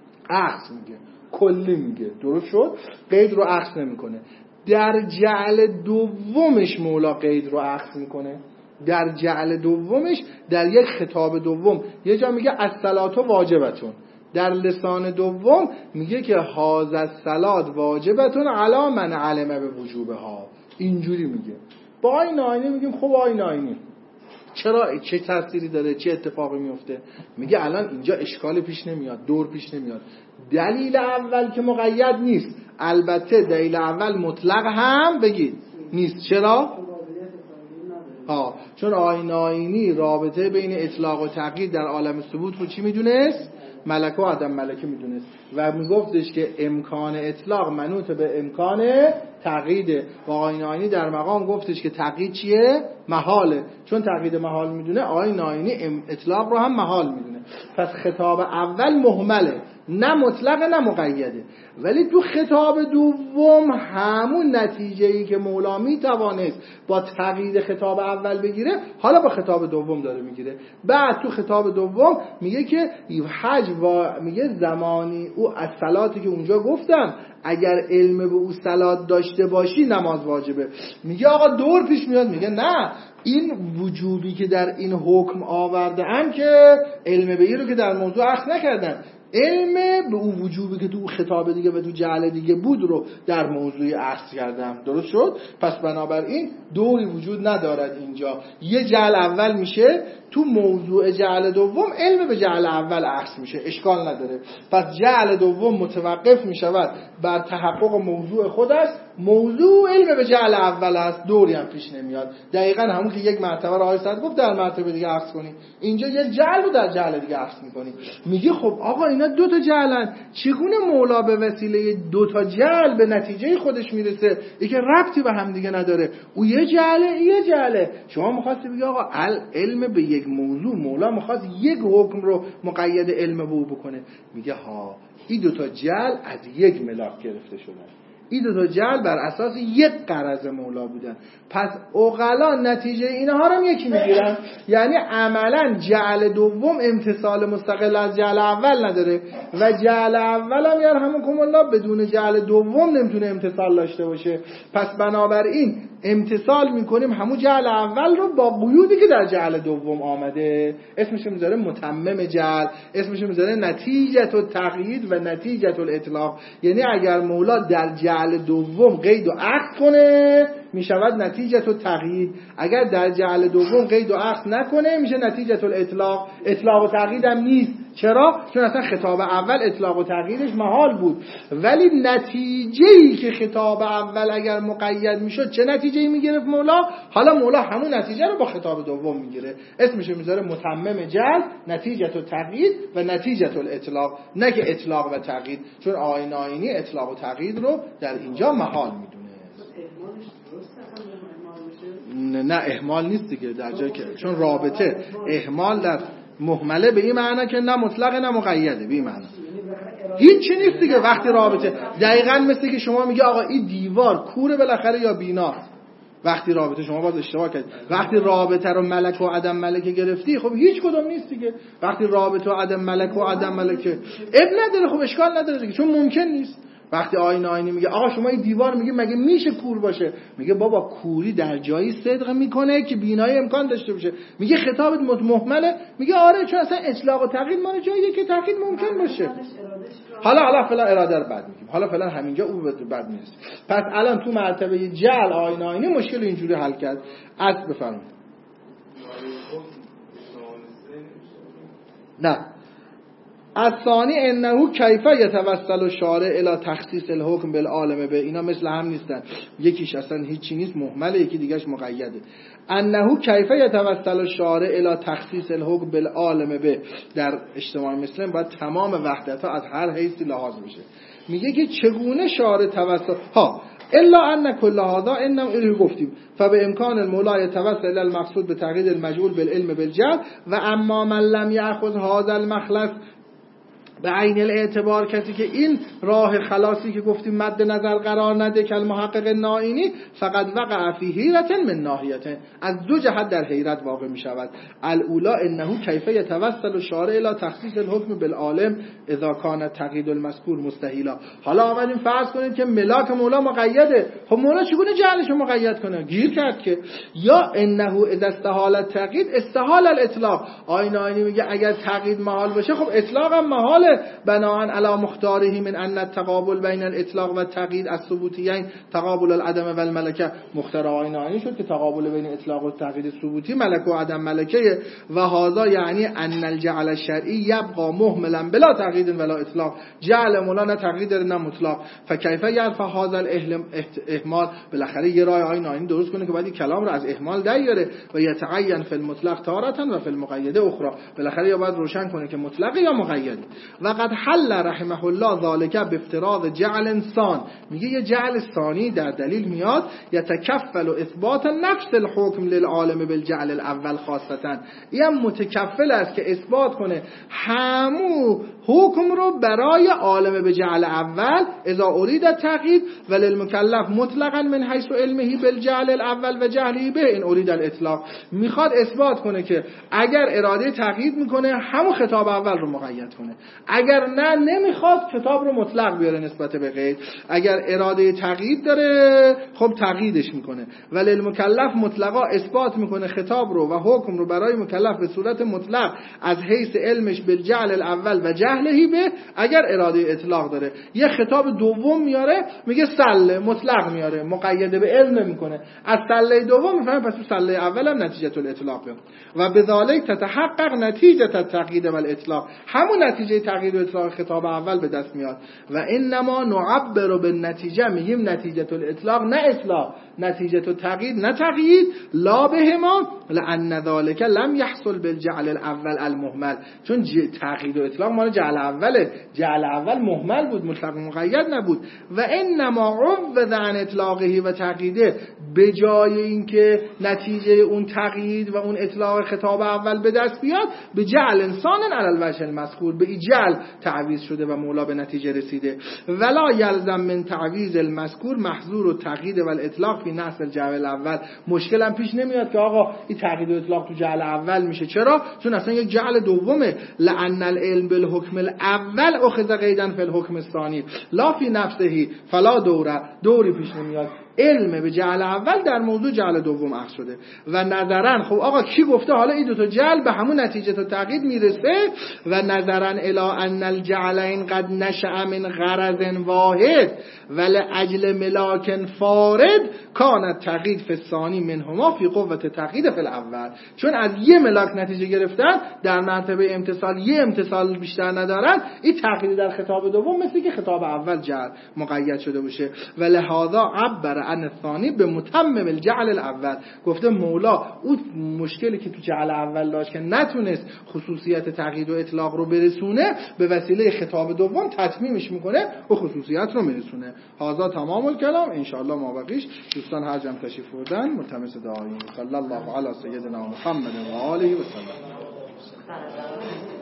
اخذ میگه، کلی میگه، درست شد؟ قید رو اخذ نمیکنه. در جعل دومش مولا قید رو اخذ میکنه. در جعل دومش در یک خطاب دوم یه جا میگه الصلات واجبتون، در لسان دوم میگه که هاذا الصلات واجبتون علی من علم به وجوبها. اینجوری میگه. با آقای ناینی میگیم خب آقای ناینی چرا، چه تأثیری داره، چه اتفاقی میفته؟ میگه الان اینجا اشکال پیش نمیاد، دور پیش نمیاد. دلیل اول که مقید نیست، البته دلیل اول مطلق هم بگید نیست. چرا؟ ها، چون آقای ناینی رابطه بین اطلاق و تقیید در عالم ثبوت رو چی میدونست؟ ملکه و عدم ملکه میدونست و میگفتش که امکان اطلاق منوط به امکان تقییده و آقای ناینی در مقام گفتش که تقیید چیه؟ محاله. چون تقیید محال میدونه، آقای ناینی اطلاق رو هم محال میدونه. پس خطاب اول مهمله، نه مطلق نه مقیده. ولی تو خطاب دوم همون نتیجه‌ای که مولا میتوانست با تقیید خطاب اول بگیره، حالا با خطاب دوم داره میگیره. بعد تو خطاب دوم میگه که حج و میگه زمانی او از صلاتی که اونجا گفتم اگر علم به او صلات داشته باشی نماز واجبه. میگه آقا دور پیش میاد، میگه نه، این وجوبی که در این حکم آورده ام که علم به این رو که در موضوع اخذ نکردن، علم به اون وجوبی که تو خطاب دیگه و تو جعل دیگه بود رو در موضوع اخذ کردم. درست شد؟ پس بنابراین دوری وجود ندارد اینجا. یه جعل اول میشه، تو موضوع جعل دوم علم به جعل اول اخذ میشه، اشکال نداره. پس جعل دوم متوقف میشود بر تحقق موضوع خودش، موضوع علم به جعل اول است، دوری هم پیش نمیاد. دقیقاً همون که یک مرتبه راه صد گفت در مرتبه دیگه اخذ کنی، اینجا یک جعل رو در جعل دیگه اخذ میکنی. میگه خب آقا اینا دو تا جعلن، چگونه مولا به وسیله دو تا جعل به نتیجه خودش میرسه؟ این که ربطی به هم دیگه نداره، او یه جعله یه جعله. شما می‌خواستی بگی آقا علم به یک موضوع، مولا می‌خواست یک حکم رو مقید علم به او بکنه. میگه ها، این دو تا جعل از یک ملاک گرفته شدن. این دو تا جعل بر اساس یک غرض مولا بودن. پس عقلا نتیجه اینها رو هم یکی میگیرن، یعنی عملا جعل دوم امتصال مستقل از جعل اول نداره و جعل اول هم یرحمکم الله بدون جعل دوم نمیتونه امتصال داشته باشه. پس بنابراین امتصال میکنیم همون جعل اول رو با قیودی که در جعل دوم آمده. اسمش میذاره متمم جعل، اسمش میذاره نتیجه التقیید و نتیجه الاطلاق. یعنی اگر مولا در جعل دوم قید و عقد کنه میشود نتیجه التقیید، اگر در جعل دوم قید و عقد نکنه میشه نتیجه الاطلاق. اطلاق و تقیید هم نیست. چرا؟ چون اصلا خطاب اول اطلاق و تقییدش محال بود، ولی نتیجه‌ای که خطاب اول اگر مقید میشد چه نتیجه‌ای میگرفت مولا؟ حالا مولا همون نتیجه رو با خطاب دوم میگیره، اسمش میذاره متمم جعل، نتیجه التقیید و نتیجه الاطلاق، نه که اطلاق و تقیید، چون آیین آیینی اطلاق و تقیید رو در اینجا محال میدونه. نه, نه اهمال نیست دیگه، در جایی که چون رابطه اهمال در مهمله به این معنی که نه مطلق نه مقیده، به این معنی هیچ چی نیست دیگه. وقتی رابطه دقیقاً مثل که شما میگه آقا این دیوار کوره بالاخره یا بیناست، وقتی رابطه شما باز اشتباه کردید. وقتی رابطه رو ملک و عدم ملکه گرفتی خب هیچ کدوم نیست دیگه. وقتی رابطه و عدم ملک و عدم ملکه اب نداره خب اشکال نداره دیگه، چون ممکن نیست. وقتی آیین آیینی میگه آقا شما این دیوار میگه مگه میشه کور باشه، میگه بابا کوری در جایی صدق میکنه که بینایی امکان داشته باشه. میگه خطابت مهمله، میگه آره چون اصلا اطلاق و تقیید مال جاییه که تقیید ممکن باشه. حالا حالا فعلا اراده رو بعد میگیم، حالا فعلا همینجا او به بعد میرسه. پس الان تو مرتبه جعل آیین آیینی مشکل اینجوری حل کرد. از بفرمایید. نه الثانی انه کیف یتوسل الشارع الی تخصیص الحکم بالعالم به، اینا مثل هم نیستن، یکیش اصلا هیچی نیست مهمله، یکی دیگهش مقیده. انه کیف یتوسل الشارع الی تخصیص الحکم بالعالم به، در اجتماع مسلم باید تمام وحدت‌ها از هر حیثی لحاظ بشه. میگه که چگونه شارع توسل ها الا ان کل هذا انما اینو گفتیم فبه امکان المولا یتوسل الی المقصود به تقیید المجهول بالعلم بالجهل و اما من لم یاخذ هذا المخلص به عین الاعتبار، کسی که این راه خلاصی که گفتیم مد نظر قرار نده که المحقق نائینی فقط وقع فی حیرت من ناحیتین، از دو جهت در حیرت واقع می شود. الاولا انه کیف یتوسل الشارع الی تخصیص الحکم بالعالم اذا کان تقیید المذکور مستحیلا. حالا آمدیم فرض کنیم که ملاک مولا مقیده، خب مولا چگونه جعلش رو مقید کنه؟ گیر کرد که یا انه اذا استحال التقیید استحال الاطلاق. آیین آیینی میگه اگر تقیید محال باشه خب اطلاق هم محال، بناهن علی مختاره من ان التقابل بین الاطلاق و تقیید الثبوتیین تقابل العدم و الملکه. مختار آیین آیینی شد که تقابل بین اطلاق و تقیید ثبوتی ملک و عدم ملکه و هذا یعنی ان الجعل الشرعی یبقى مهملا بلا تقیید ولا اطلاق. جعل مولا نه تقیید نه مطلق. فکیف یرفع هذا الاهمال، بالاخره یه راه آیین آیینی درست کنه که بعد کلام رو از اهمال دیاره و یتعین فی المطلق تارة و فی المقید اخرى، بالاخره یا باید روشن کنه که مطلق یا مقید. و قد حل رحمه الله ذالک بافتراض جعل انسان، میگه یه جعل ثانی در دلیل میاد یتکفل اثبات نفس الحکم للعالم بالجعل الاول خاصتا، این متکفل است که اثبات کنه همو حکم رو برای عالم به جعل اول اذا اريد تقیید و للمکلف مطلقا من حیث علمه بالجعل الاول و جهله به ان اريد الاطلاق. میخواد اثبات کنه که اگر اراده تقیید میکنه همون خطاب اول رو مقید کنه، اگر نه نمیخواد خطاب رو مطلق بیاره نسبت به قید. اگر اراده تقیید داره خب تقییدش میکنه، ولی المکلف مطلقا اثبات میکنه خطاب رو و حکم رو برای مکلف به صورت مطلق از حیث علمش بالجعل الاول و جهله به. اگر اراده اطلاق داره یه خطاب دوم میاره میگه سله مطلق میاره مقید به علم میکنه، از سله دوم میفهمه پس سله اول هم نتیجه الاطلاق و بذالک تتحقق نتیجه التقیید و الاطلاق، همون نتیجه تقیید و اطلاق خطاب اول به دست میاد. و انما نعبر بالنتیجه، میگیم نتیجه الاطلاق نه اطلاق، نتیجه تقیید نه تقیید، لا بهما لان ذلك لم يحصل بالجعل الاول المهمل، چون تقیید و اطلاق مال جعل اوله، جعل اول مهمل بود مطلق مقید نبود. و انما عوض عن اطلاقه و تقییده، به جای اینکه نتیجه اون تقیید و اون اطلاق خطاب اول به دست بیاد به جعل انسان علی الوجه المذکور، به جعل جعل تعویض شده و مولا به نتیجه رسیده. ولا یلزم من تعویض المذکور محظور و تقیید و الاطلاق فی نص الجعل الاول. مشکل هم پیش نمیاد که آقا این تقیید و اطلاق تو جعل اول میشه. چرا؟ چون اصلا یک جعل دومه. لان العلم بالحکم الاول اخذ قیدا فی الحکم الثانی لا فی نفسه فلا دوره. دوری پیش نمیاد. علم به جعل اول در موضوع جعل دوم اخذ شده. و نظرن خب آقا کی گفته حالا این دو تا جعل به همون نتیجه تا تقیید میرسه؟ و نظرن الی ان الجعلین قد نشأ من غرض واحد ولأجل ملاک فارد کان تقیید فی الثانی منهما فی قوة تقیید فی الاول. چون از یه ملاک نتیجه گرفتن در مرتبه امتصال یه امتصال بیشتر ندارن، این تقیید در خطاب دوم مثل که خطاب اول جعل مقید شده باشه. و لهذا عبر عن الثانی به متمم الجعل الاول. گفته مولا اون مشکلی که تو جعل اول داشت که نتونست خصوصیت تقیید و اطلاق رو برسونه، به وسیله خطاب دوم تتمیمش میکنه و خصوصیت رو میرسونه. هذا تمام الکلام. ان شاء الله ما بقیش دوستان هر جمع تشریف بردن ملتمس دعاییم. صلی الله علی سیدنا محمد و آله و سلم.